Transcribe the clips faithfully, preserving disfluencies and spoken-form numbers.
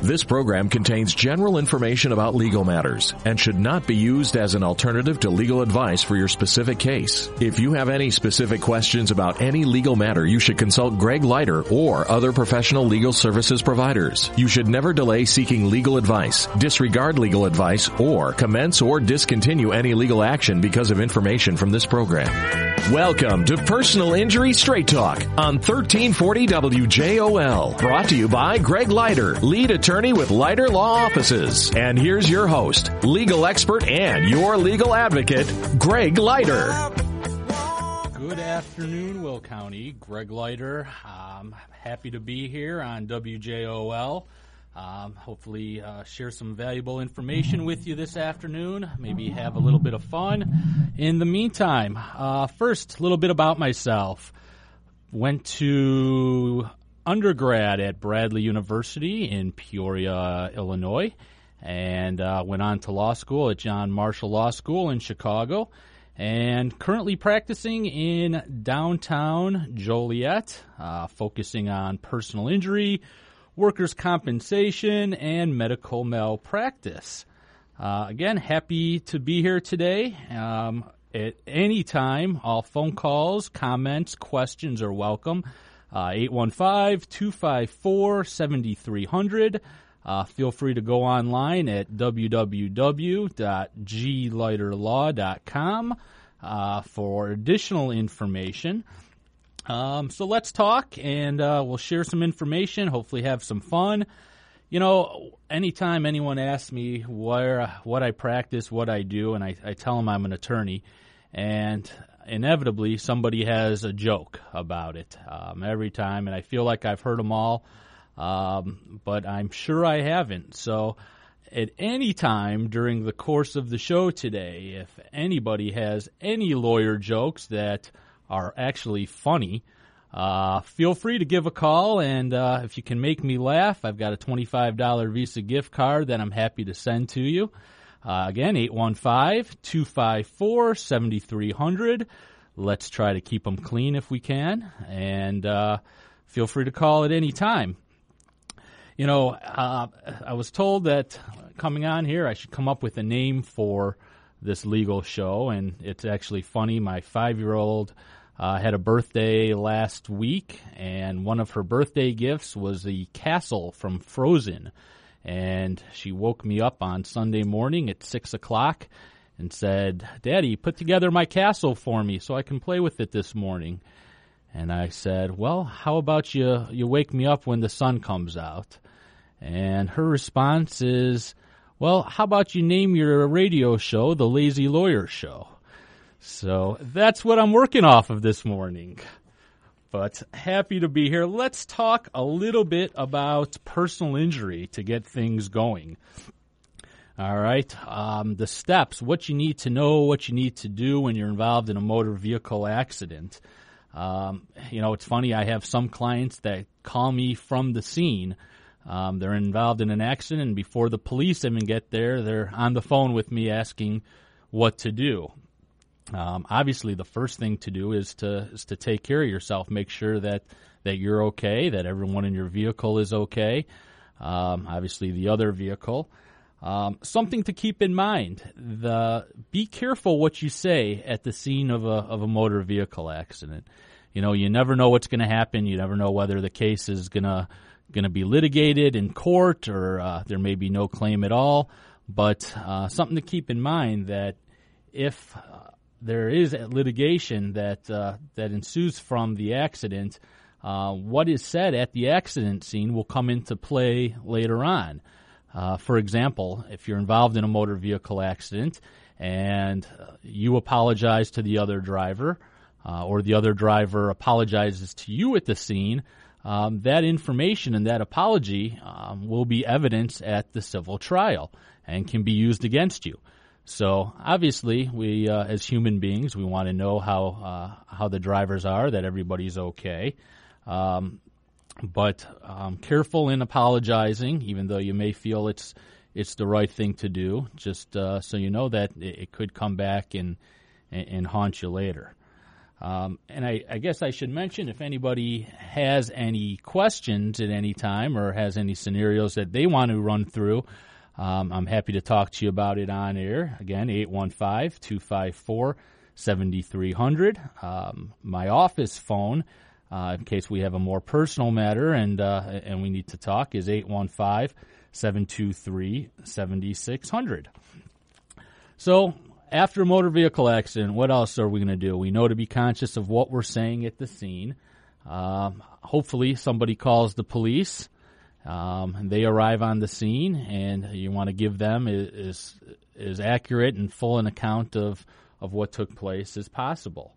This program contains general information about legal matters and should not be used as an alternative to legal advice for your specific case. If you have any specific questions about any legal matter, you should consult Greg Leiter or other professional legal services providers. You should never delay seeking legal advice, disregard legal advice, or commence or discontinue any legal action because of information from this program. Welcome to Personal Injury Straight Talk on thirteen forty W J O L. Brought to you by Greg Leiter, lead attorney with Leiter Law Offices. And here's your host, legal expert and your legal advocate, Greg Leiter. Good afternoon, Will County. Greg Leiter. Um, happy to be here on W J O L. Um, hopefully uh, share some valuable information with you this afternoon, maybe have a little bit of fun. In the meantime, uh, first, a little bit about myself. Went to undergrad at Bradley University in Peoria, Illinois, and uh, went on to law school at John Marshall Law School in Chicago, and currently practicing in downtown Joliet, uh, focusing on personal injury, workers' compensation, and medical malpractice. Uh, again, happy to be here today. Um, at any time, all phone calls, comments, questions are welcome. Uh, eight one five, two five four, seven three zero zero. Uh, feel free to go online at w w w dot g leiter law dot com uh, for additional information. Um, so let's talk, and uh, we'll share some information, hopefully have some fun. You know, anytime anyone asks me where, what I practice, what I do, and I, I tell them I'm an attorney, and inevitably somebody has a joke about it um, every time, and I feel like I've heard them all, um, but I'm sure I haven't. So at any time during the course of the show today, if anybody has any lawyer jokes that are actually funny, uh, feel free to give a call, and uh, if you can make me laugh, I've got a twenty-five dollars Visa gift card that I'm happy to send to you. Uh, again, eight one five, two five four, seven three zero zero. Let's try to keep them clean if we can, and uh, feel free to call at any time. You know, uh, I was told that coming on here, I should come up with a name for this legal show, and it's actually funny. My five-year-old uh, had a birthday last week, and one of her birthday gifts was the castle from Frozen. And she woke me up on Sunday morning at six o'clock and said, "Daddy, put together my castle for me so I can play with it this morning." And I said, "Well, how about you, you wake me up when the sun comes out?" And her response is, "Well, how about you name your radio show The Lazy Lawyer Show?" So that's what I'm working off of this morning. But happy to be here. Let's talk a little bit about personal injury to get things going. All right. Um, the steps, what you need to know, what you need to do when you're involved in a motor vehicle accident. Um, you know, it's funny. I have some clients that call me from the scene. Um, they're involved in an accident, and before the police even get there, they're on the phone with me asking what to do. Um, obviously, the first thing to do is to is to take care of yourself. Make sure that, that you're okay, that everyone in your vehicle is okay. Um, obviously, the other vehicle. Um, something to keep in mind: the be careful what you say at the scene of a of a motor vehicle accident. You know, you never know what's going to happen. You never know whether the case is gonna going to be litigated in court, or uh, there may be no claim at all. But uh, something to keep in mind, that if uh, there is a litigation that uh, that ensues from the accident, uh, what is said at the accident scene will come into play later on. Uh, for example, if you're involved in a motor vehicle accident and you apologize to the other driver, uh, or the other driver apologizes to you at the scene, Um, that information and that apology um, will be evidence at the civil trial and can be used against you. So obviously, we uh, as human beings, we want to know how uh, how the drivers are, that everybody's okay. Um, but um, careful in apologizing, even though you may feel it's it's the right thing to do. Just uh, so you know that it, it could come back and and haunt you later. Um, and I, I guess I should mention, if anybody has any questions at any time or has any scenarios that they want to run through, um, I'm happy to talk to you about it on air. Again, eight one five, two five four, seven three zero zero. Um, my office phone, uh, in case we have a more personal matter and uh, and we need to talk, is eight one five, seven two three, seven six zero zero. So, after a motor vehicle accident, what else are we going to do? We know to be conscious of what we're saying at the scene. Um, hopefully, somebody calls the police, um, and they arrive on the scene, and you want to give them as, as accurate and full an account of, of what took place as possible.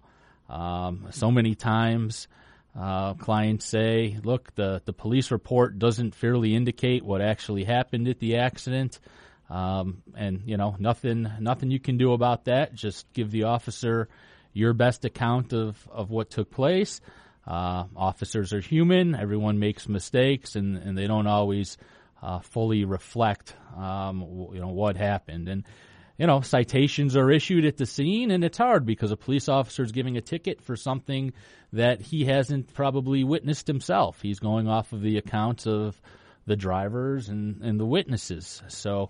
Um, so many times, uh, clients say, look, the, the police report doesn't fairly indicate what actually happened at the accident. Um, and, you know, nothing nothing you can do about that. Just give the officer your best account of, of what took place. Uh, officers are human. Everyone makes mistakes, and, and they don't always uh, fully reflect, um, you know, what happened. And, you know, citations are issued at the scene, and it's hard because a police officer is giving a ticket for something that he hasn't probably witnessed himself. He's going off of the accounts of the drivers and, and the witnesses. So,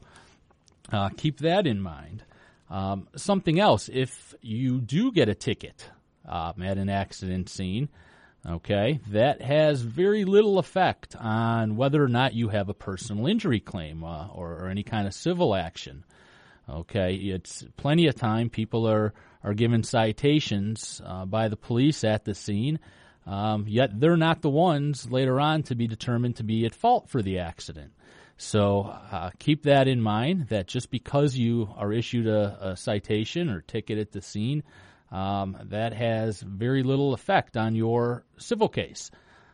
Uh, keep that in mind. Um, something else, if you do get a ticket uh, at an accident scene, okay, that has very little effect on whether or not you have a personal injury claim uh, or, or any kind of civil action. Okay, it's plenty of time people are, are given citations uh, by the police at the scene, um, yet they're not the ones later on to be determined to be at fault for the accident. So uh, keep that in mind, that just because you are issued a, a citation or ticket at the scene, um, that has very little effect on your civil case.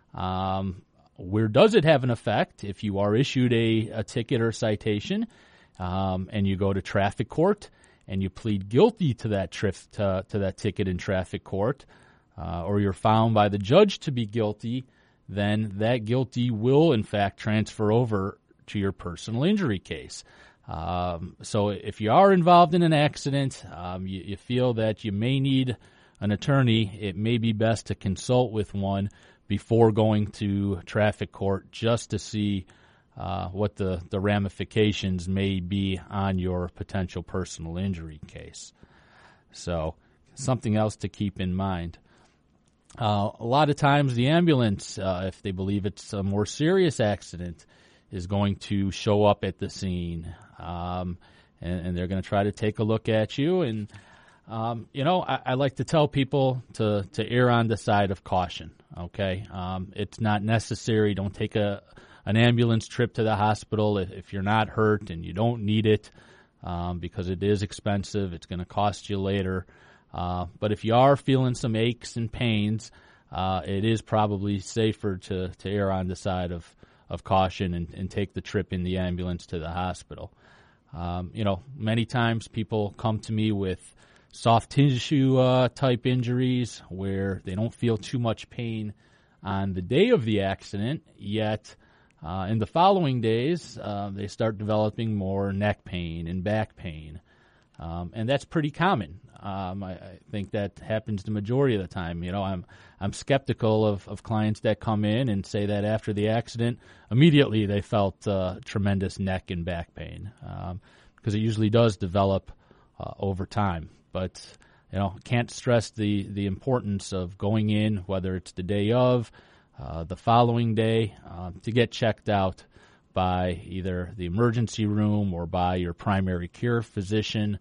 Um, where does it have an effect? If you are issued a, a ticket or citation um, and you go to traffic court and you plead guilty to that trip to, to that ticket in traffic court, uh, or you're found by the judge to be guilty, then that guilty will, in fact, transfer over to your personal injury case. Um, so if you are involved in an accident, um, you, you feel that you may need an attorney, it may be best to consult with one before going to traffic court just to see uh, what the, the ramifications may be on your potential personal injury case. So something else to keep in mind. Uh, a lot of times the ambulance, uh, if they believe it's a more serious accident, is going to show up at the scene, um, and, and they're going to try to take a look at you. And, um, you know, I, I like to tell people to, to err on the side of caution, okay? Um, it's not necessary. Don't take a an ambulance trip to the hospital if, if you're not hurt and you don't need it, um, because it is expensive. It's going to cost you later. Uh, but if you are feeling some aches and pains, uh, it is probably safer to, to err on the side of of caution and, and take the trip in the ambulance to the hospital. Um, you know, many times people come to me with soft tissue uh, type injuries where they don't feel too much pain on the day of the accident, yet uh, in the following days uh, they start developing more neck pain and back pain. Um, and that's pretty common. Um, I, I think that happens the majority of the time. You know, I'm I'm skeptical of, of clients that come in and say that after the accident, immediately they felt uh, tremendous neck and back pain, um, because it usually does develop uh, over time. But, you know, can't stress the, the importance of going in, whether it's the day of, uh, the following day, uh, to get checked out by either the emergency room or by your primary care physician,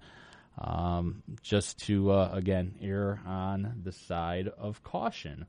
um, just to, uh, again, err on the side of caution.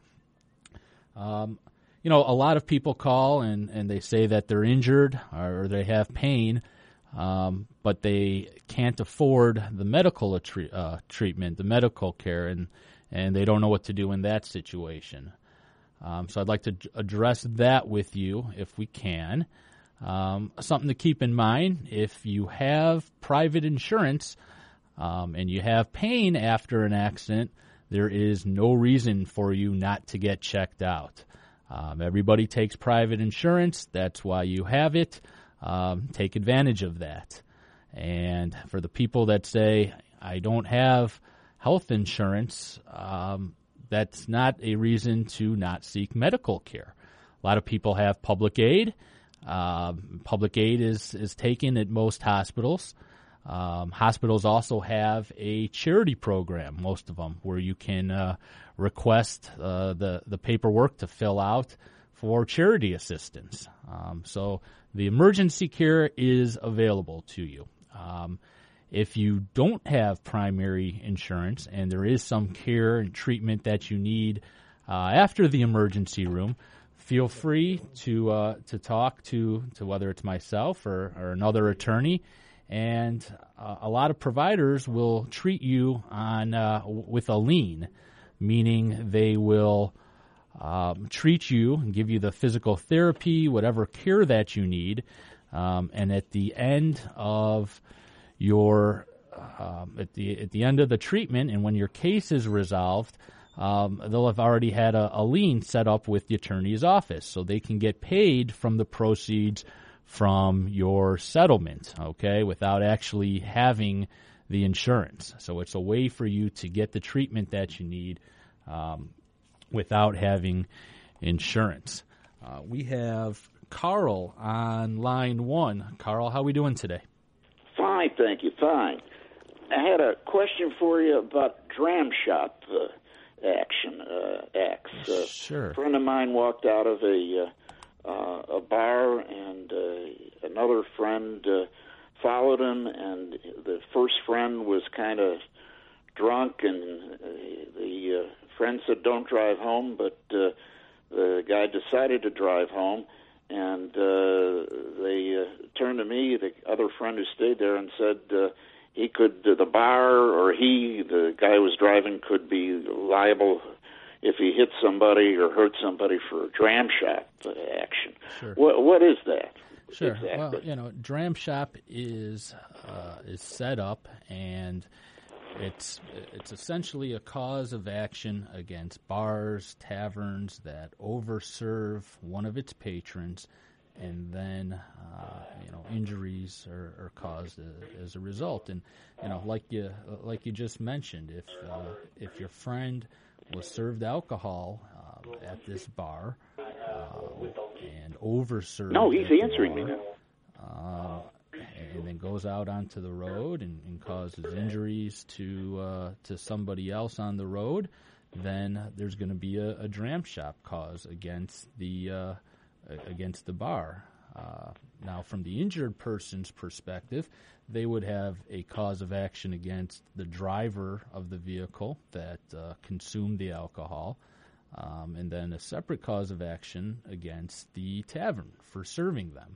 Um, you know, a lot of people call and, and they say that they're injured or they have pain, um, but they can't afford the medical tre- uh, treatment, the medical care, and, and they don't know what to do in that situation. Um, so I'd like to address that with you if we can. Um, something to keep in mind, if you have private insurance um, and you have pain after an accident, there is no reason for you not to get checked out. Um, everybody takes private insurance. That's why you have it. Um, take advantage of that. And for the people that say, I don't have health insurance, um, that's not a reason to not seek medical care. A lot of people have public aid. Uh, public aid is, is taken at most hospitals. Um, hospitals also have a charity program, most of them, where you can uh, request uh, the, the paperwork to fill out for charity assistance. Um, so the emergency care is available to you. Um, if you don't have primary insurance and there is some care and treatment that you need uh, after the emergency room, feel free to uh, to talk to, to whether it's myself or, or another attorney. And uh, a lot of providers will treat you on uh, with a lien, meaning they will um, treat you and give you the physical therapy, whatever care that you need. Um, and at the end of your um, at the at the end of the treatment, and when your case is resolved, um, they'll have already had a, a lien set up with the attorney's office, so they can get paid from the proceeds from your settlement, okay, without actually having the insurance. So it's a way for you to get the treatment that you need um, without having insurance. Uh, we have Carl on line one. Carl, how are we doing today? Fine, thank you, fine. I had a question for you about dram shop uh, action, uh, acts. Uh, sure. A friend of mine walked out of a... Uh, Uh, a bar, and uh, another friend uh, followed him, and the first friend was kind of drunk, and uh, the uh, friend said, "Don't drive home," but uh, the guy decided to drive home, and uh, they uh, turned to me, the other friend who stayed there, and said uh, he could, uh, the bar, or he, the guy who was driving, could be liable if he hit somebody or hurt somebody for dram shop action. Sure. What what is that? Sure. Exactly. Well, you know, dram shop is uh, is set up, and it's it's essentially a cause of action against bars, taverns that overserve one of its patrons, and then uh, you know injuries are, are caused as, as a result. And you know, like you like you just mentioned, if uh, if your friend was served alcohol uh, at this bar uh, and overserved. No, he's answering bar, me now. Uh, and then goes out onto the road and, and causes injuries to uh, to somebody else on the road, then there's going to be a, a dram shop cause against the uh, against the bar. Uh, now, from the injured person's perspective, they would have a cause of action against the driver of the vehicle that uh, consumed the alcohol, um, and then a separate cause of action against the tavern for serving them.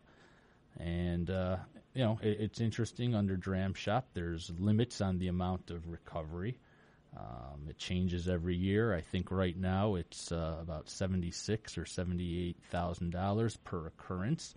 And, uh, you know, it, it's interesting, under dram shop, there's limits on the amount of recovery. Um, it changes every year. I think right now it's uh, about seventy-six thousand dollars or seventy-eight thousand dollars per occurrence.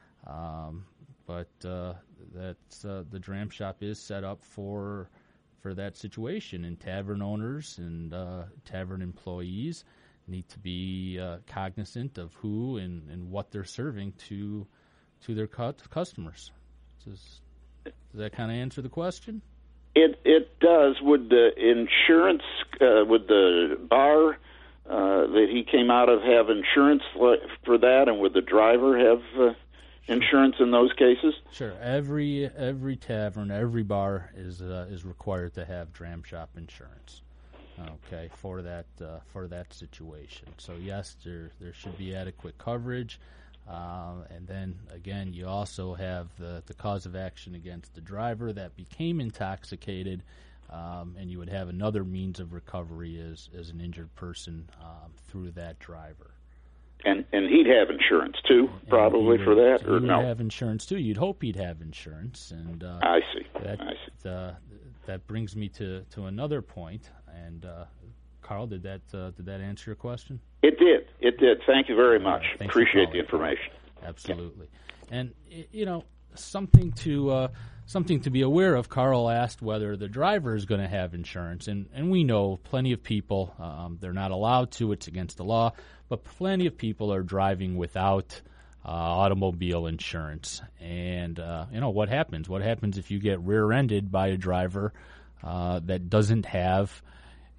Um, but uh, that's uh, the dram shop is set up for for that situation, and tavern owners and uh, tavern employees need to be uh, cognizant of who and, and what they're serving to to their cu- customers. Does, does that kind of answer the question? It it does. Would the insurance, uh, would the bar uh, that he came out of have insurance for that, and would the driver have uh, insurance in those cases? Sure. Every every tavern, every bar is uh, is required to have dram shop insurance. Okay, for that uh, for that situation. So yes, there there should be adequate coverage. Uh, and then, again, you also have the, the cause of action against the driver that became intoxicated, um, and you would have another means of recovery as, as an injured person um, through that driver. And and he'd have insurance, too, probably, would, for that, or he no? He'd have insurance, too. You'd hope he'd have insurance. And uh, I see. That, I see. Uh, that brings me to, to another point. And, uh, Carl, did that uh, did that answer your question? It did. It did. Thank you very much. Uh, Appreciate the information. Absolutely. Yeah. And, you know, something to uh, something to be aware of, Carl asked whether the driver is going to have insurance. And, and we know plenty of people, um, they're not allowed to, it's against the law, but plenty of people are driving without uh, automobile insurance. And, uh, you know, what happens? What happens if you get rear-ended by a driver uh, that doesn't have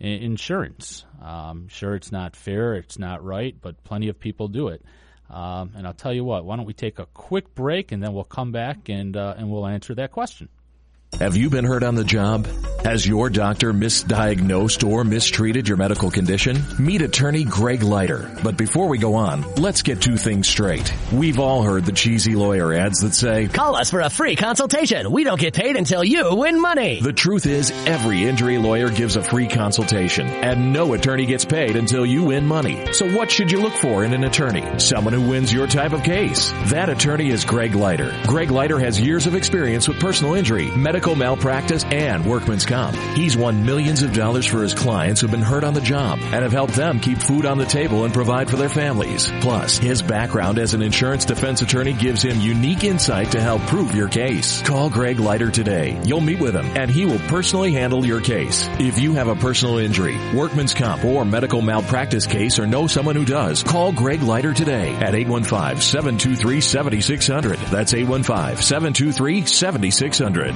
insurance. Um, sure, it's not fair, it's not right, but plenty of people do it. Um, and I'll tell you what, why don't we take a quick break, and then we'll come back and uh, and we'll answer that question. Have you been hurt on the job? Has your doctor misdiagnosed or mistreated your medical condition? Meet attorney Greg Leiter. But before we go on, let's get two things straight. We've all heard the cheesy lawyer ads that say, "Call us for a free consultation. We don't get paid until you win money." The truth is, every injury lawyer gives a free consultation, and no attorney gets paid until you win money. So what should you look for in an attorney? Someone who wins your type of case. That attorney is Greg Leiter. Greg Leiter has years of experience with personal injury, medical malpractice, and workman's comp. He's won millions of dollars for his clients who've been hurt on the job and have helped them keep food on the table and provide for their families. Plus, his background as an insurance defense attorney gives him unique insight to help prove your case. Call Greg Leiter today. You'll meet with him, and he will personally handle your case. If you have a personal injury, workman's comp, or medical malpractice case, or know someone who does, call Greg Leiter today at eight one five, seven two three, seven six zero zero. That's eight one five, seven two three, seven six zero zero.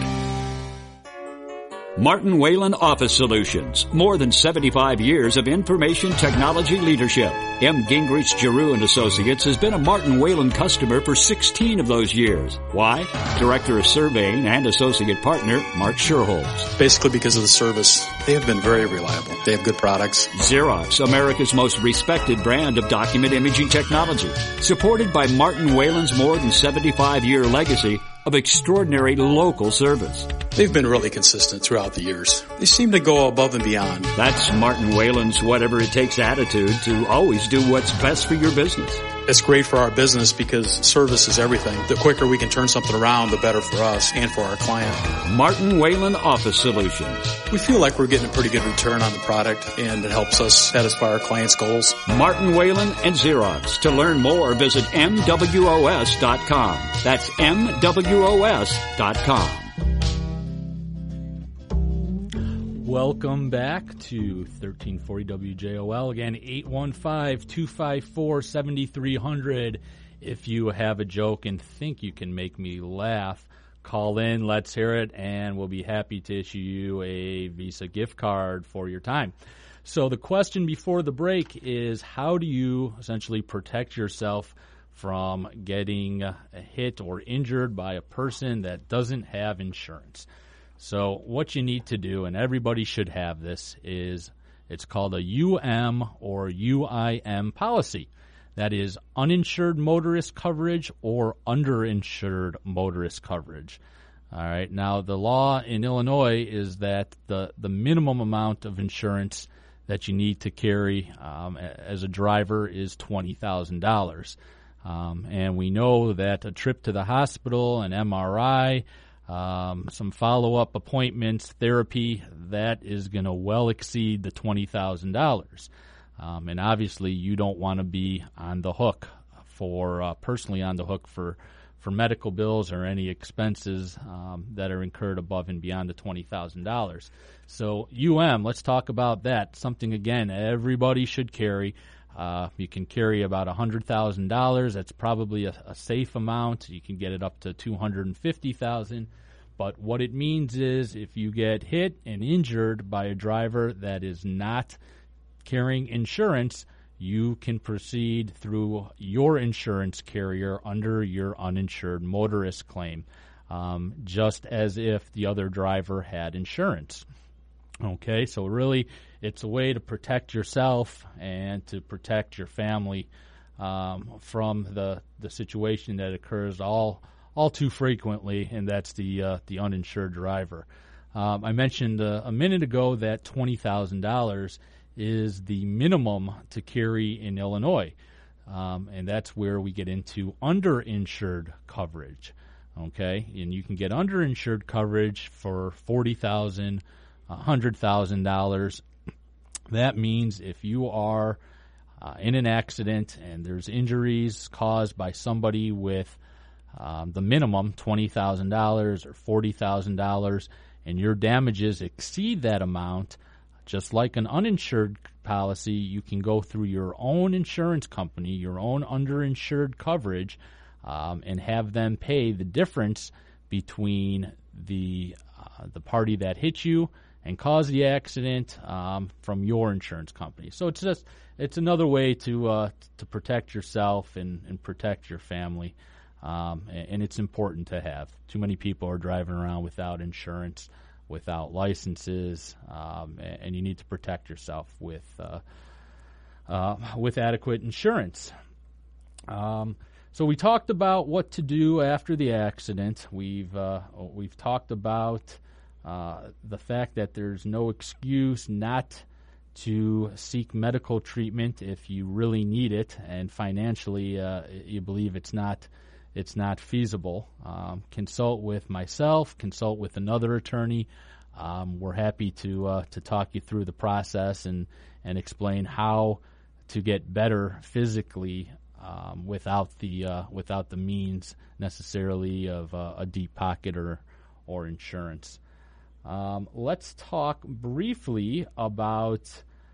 Martin Whalen Office Solutions. More than seventy-five years of information technology leadership. M. Gingrich, Giroux and Associates has been a Martin Whalen customer for sixteen of those years. Why? Director of Surveying and Associate Partner, Mark Sherholz. Basically because of the service. They have been very reliable. They have good products. Xerox, America's most respected brand of document imaging technology. Supported by Martin Whalen's more than seventy-five year legacy of extraordinary local service. They've been really consistent throughout the years. They seem to go above and beyond. That's Martin Whalen's whatever it takes attitude to always do what's best for your business. It's great for our business because service is everything. The quicker we can turn something around, the better for us and for our client. Martin Whalen Office Solutions. We feel like we're getting a pretty good return on the product, and it helps us satisfy our clients' goals. Martin Whalen and Xerox. To learn more, visit M W O S dot com. That's M W O S dot com. Welcome back to thirteen forty W J O L. Again, eight one five, two five four, seven three zero zero. If you have a joke and think you can make me laugh, call in, let's hear it, and we'll be happy to issue you a Visa gift card for your time. So the question before the break is, how do you essentially protect yourself from getting hit or injured by a person that doesn't have insurance? So what you need to do, and everybody should have this, is it's called a U M or U I M policy. That is uninsured motorist coverage or underinsured motorist coverage. All right. Now, the law in Illinois is that the, the minimum amount of insurance that you need to carry um, as a driver is twenty thousand dollars. Um, and we know that a trip to the hospital, an M R I, Um, some follow-up appointments, therapy, that is going to well exceed the twenty thousand dollars. Um, and obviously you don't want to be on the hook for, uh, personally on the hook for, for medical bills or any expenses um, that are incurred above and beyond the twenty thousand dollars. So U M, let's talk about that. Something, again, everybody should carry. Uh, you can carry about one hundred thousand dollars. That's probably a, a safe amount. You can get it up to two hundred fifty thousand dollars. But what it means is if you get hit and injured by a driver that is not carrying insurance, you can proceed through your insurance carrier under your uninsured motorist claim, um, just as if the other driver had insurance. Okay, so really it's a way to protect yourself and to protect your family um, from the, the situation that occurs all all too frequently, and that's the uh, the uninsured driver. Um, I mentioned uh, a minute ago that twenty thousand dollars is the minimum to carry in Illinois, um, and that's where we get into underinsured coverage. Okay, and you can get underinsured coverage for forty thousand dollars, one hundred thousand dollars. That means if you are uh, in an accident and there's injuries caused by somebody with Um, the minimum, twenty thousand dollars or forty thousand dollars, and your damages exceed that amount, just like an uninsured policy, you can go through your own insurance company, your own underinsured coverage, um, and have them pay the difference between the uh, the party that hit you and cause the accident um, from your insurance company. So it's just it's another way to uh, to protect yourself and, and protect your family, um, and, and it's important to have. Too many people are driving around without insurance, without licenses, um, and, and you need to protect yourself with uh, uh, with adequate insurance. Um, so we talked about what to do after the accident. We've uh, we've talked about uh, the fact that there's no excuse not to seek medical treatment if you really need it, and financially uh, you believe it's not it's not feasible. Um, consult with myself. Consult with another attorney. Um, we're happy to uh, to talk you through the process and and explain how to get better physically. Um, without the uh, without the means necessarily of uh, a deep pocket or or insurance. Um, let's talk briefly about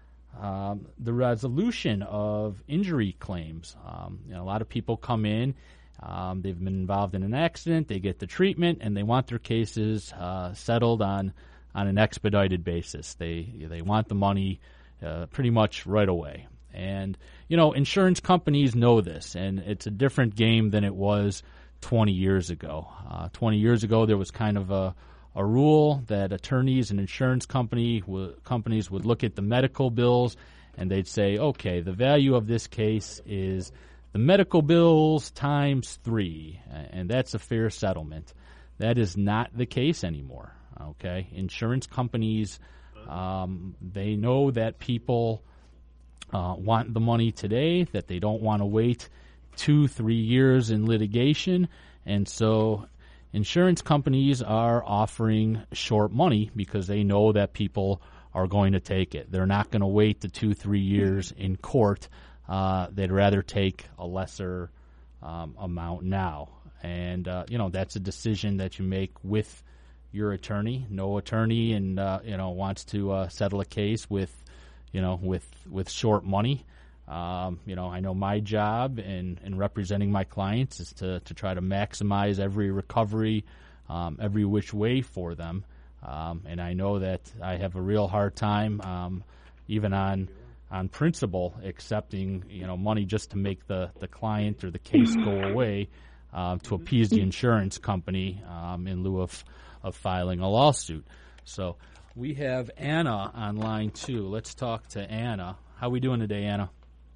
um, the resolution of injury claims. Um, you know, a lot of people come in, um, they've been involved in an accident, they get the treatment, and they want their cases uh, settled on on an expedited basis. They they want the money uh, pretty much right away. And, you know, insurance companies know this, and it's a different game than it was twenty years ago. Uh, twenty years ago, there was kind of a, a rule that attorneys and insurance company w- companies would look at the medical bills, and they'd say, okay, the value of this case is the medical bills times three, and that's a fair settlement. That is not the case anymore, okay? Insurance companies, um, they know that people Uh, want the money today, that they don't want to wait two, three years in litigation. And so insurance companies are offering short money because they know that people are going to take it. They're not going to wait the two, three years in court. Uh, they'd rather take a lesser um, amount now. And, uh, you know, that's a decision that you make with your attorney. No attorney and, uh, you know, wants to uh, settle a case with you know, with with short money. Um, you know, I know my job in, in representing my clients is to, to try to maximize every recovery, um, every which way for them. Um, and I know that I have a real hard time, um, even on on principle, accepting, you know, money just to make the, the client or the case go away uh, to appease the insurance company um, in lieu of, of filing a lawsuit. So we have Anna on line two. Let's talk to Anna. How are we doing today, Anna?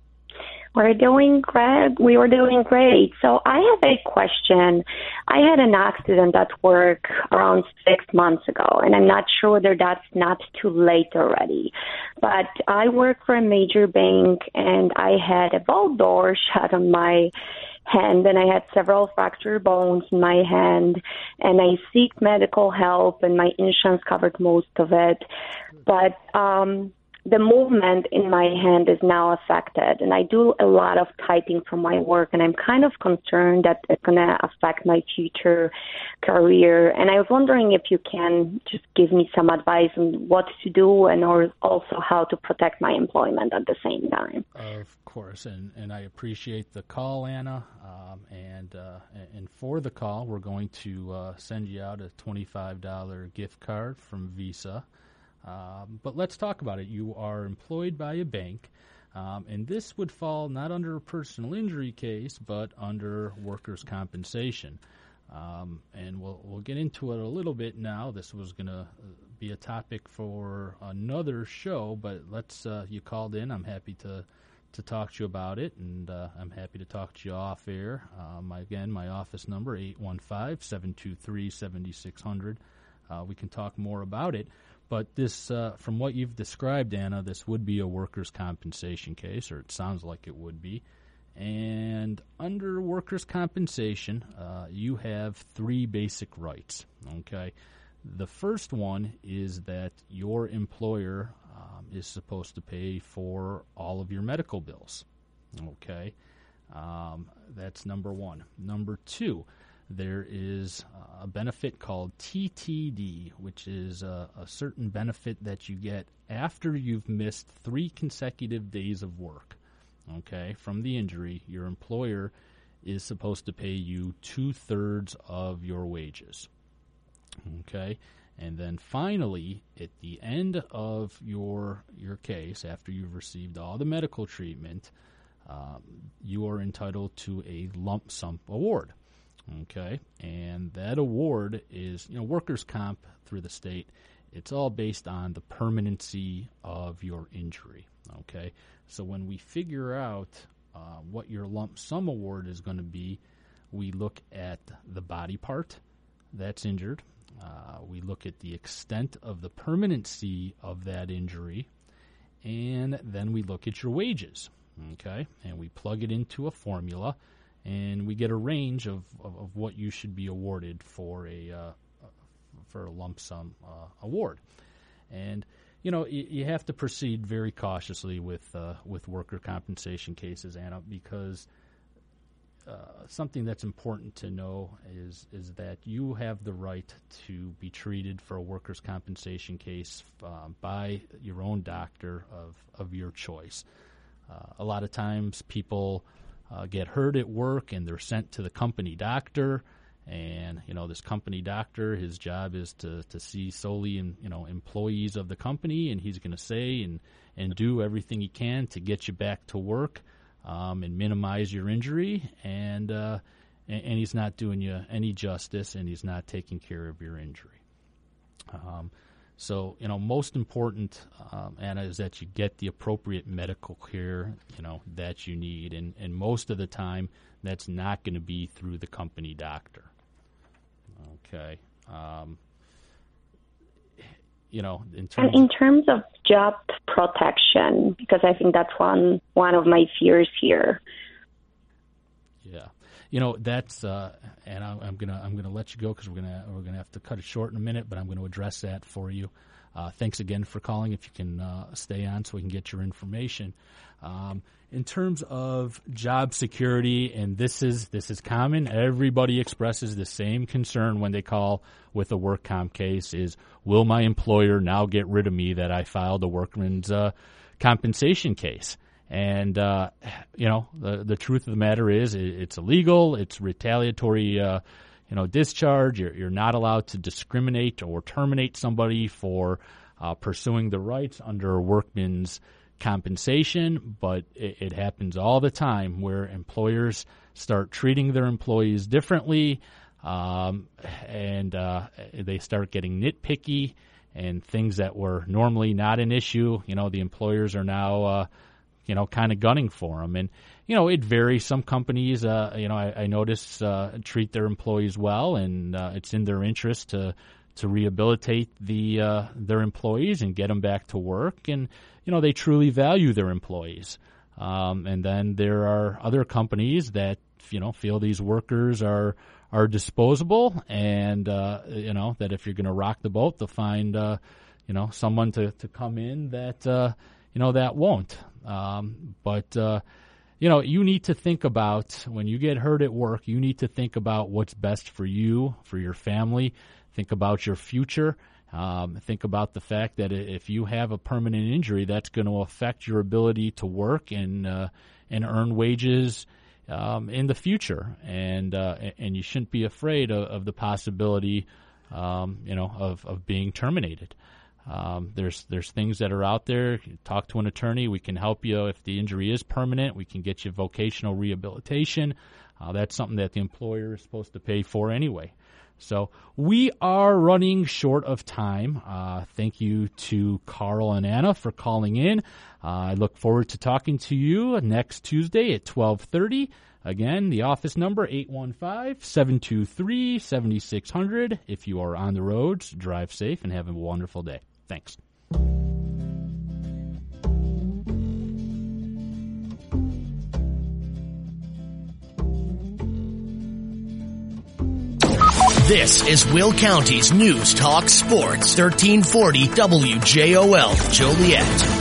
We're doing great. We were doing great. So I have a question. I had an accident at work around six months ago, and I'm not sure whether that's not too late already. But I work for a major bank, and I had a vault door shut on my hand, and I had several fractured bones in my hand, and I seek medical help, and my insurance covered most of it. But um, the movement in my hand is now affected, and I do a lot of typing from my work, and I'm kind of concerned that it's going to affect my future career. And I was wondering if you can just give me some advice on what to do and or also how to protect my employment at the same time. Of course, and, and I appreciate the call, Anna. Um, and uh, and for the call, we're going to uh, send you out a twenty-five dollars gift card from Visa. Um, but let's talk about it. You are employed by a bank, um, and this would fall not under a personal injury case, but under workers' compensation. Um, and we'll we'll get into it a little bit now. This was going to be a topic for another show, but let's. Uh, you called in. I'm happy to to talk to you about it, and uh, I'm happy to talk to you off air. Um, again, my office number eight one five, seven two three, seven six zero zero. Uh, we can talk more about it. But this, uh, from what you've described, Anna, this would be a workers' compensation case, or it sounds like it would be. And under workers' compensation, uh, you have three basic rights, okay? The first one is that your employer um, is supposed to pay for all of your medical bills, okay? Um, that's number one. Number two, there is a benefit called T T D, which is a, a certain benefit that you get after you've missed three consecutive days of work, okay, from the injury. Your employer is supposed to pay you two-thirds of your wages, okay? And then finally, at the end of your your case, after you've received all the medical treatment, um, you are entitled to a lump sum award. Okay, and that award is, you know, workers' comp through the state. It's all based on the permanency of your injury. Okay, so when we figure out uh, what your lump sum award is going to be, we look at the body part that's injured. Uh, we look at the extent of the permanency of that injury, and then we look at your wages. Okay, and we plug it into a formula, and we get a range of, of, of what you should be awarded for a uh, for a lump sum uh, award. And you know, you, you have to proceed very cautiously with uh, with worker compensation cases, Anna, because uh, something that's important to know is is that you have the right to be treated for a workers' compensation case uh, by your own doctor of of your choice. Uh, a lot of times, people Uh, get hurt at work and they're sent to the company doctor, and you know, this company doctor, his job is to, to see solely in, you know, employees of the company, and he's going to say and, and do everything he can to get you back to work um, and minimize your injury, and, uh, and and he's not doing you any justice, and he's not taking care of your injury. Um, So, you know, most important, um, Anna, is that you get the appropriate medical care, you know, that you need. And, and most of the time, that's not going to be through the company doctor. Okay. Um, you know, in terms, and in terms of job protection, because I think that's one one of my fears here. Yeah. You know, that's uh, and I, I'm gonna I'm gonna let you go because we're gonna we're gonna have to cut it short in a minute, but I'm going to address that for you. Uh, thanks again for calling. If you can uh, stay on so we can get your information. Um, in terms of job security, and this is this is common. Everybody expresses the same concern when they call with a work comp case: is will my employer now get rid of me that I filed a workman's uh, compensation case? And, uh, you know, the the truth of the matter is it's illegal. It's retaliatory, uh, you know, discharge. You're, you're not allowed to discriminate or terminate somebody for uh, pursuing the rights under workman's compensation. But it, it happens all the time where employers start treating their employees differently, um, and uh, they start getting nitpicky, and things that were normally not an issue, you know, the employers are now uh, you know, kind of gunning for them. And, you know, it varies. Some companies, uh, you know, I, I notice uh, treat their employees well, and uh, it's in their interest to to rehabilitate the uh, their employees and get them back to work. And, you know, they truly value their employees. Um, and then there are other companies that, you know, feel these workers are are disposable, and, uh, you know, that if you're going to rock the boat, they'll find, uh, you know, someone to, to come in that, uh, you know, that won't. Um, but, uh, you know, you need to think about, when you get hurt at work, you need to think about what's best for you, for your family. Think about your future. Um, think about the fact that if you have a permanent injury, that's going to affect your ability to work and uh, and earn wages um, in the future. And uh, and you shouldn't be afraid of, of the possibility, um, you know, of, of being terminated. Um, there's there's things that are out there. Talk to an attorney. We can help you if the injury is permanent. We can get you vocational rehabilitation. Uh, that's something that the employer is supposed to pay for anyway. So we are running short of time. Uh, thank you to Carl and Anna for calling in. Uh, I look forward to talking to you next Tuesday at twelve thirty. Again, the office number, eight one five, seven two three, seven six zero zero. If you are on the roads, drive safe and have a wonderful day. Thanks. This is Will County's News Talk Sports, thirteen forty W J O L, Joliet.